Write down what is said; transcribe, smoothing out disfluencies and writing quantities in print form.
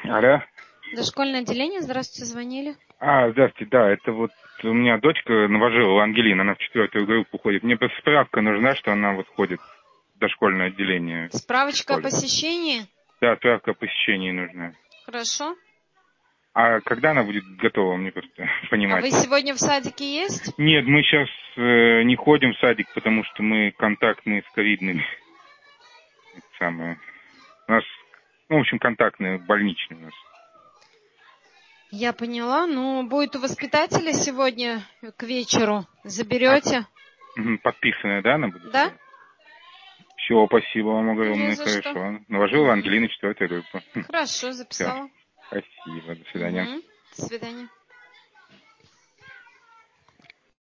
Алло. Дошкольное отделение, здравствуйте, звонили. Здравствуйте, да, это вот у меня дочка Новожилова, Ангелина, она в 4-ю группу ходит. Мне просто справка нужна, что она вот ходит в дошкольное отделение. Справочка о посещении? Да, справка о посещении нужна. Хорошо. А когда она будет готова, мне просто понимать. А вы сегодня в садике есть? Нет, мы сейчас не ходим в садик, потому что мы контактные с ковидными. Это самое. У нас, в общем, контактные, больничные у нас. Я поняла. Ну, будет у воспитателя сегодня к вечеру. Заберете? Подписанная, да, она будет? Да? Все, спасибо вам Не огромное, за что. хорошо. Новожилова Ангелина, 4-я группа. Хорошо, Все, записала. спасибо, до свидания. До свидания.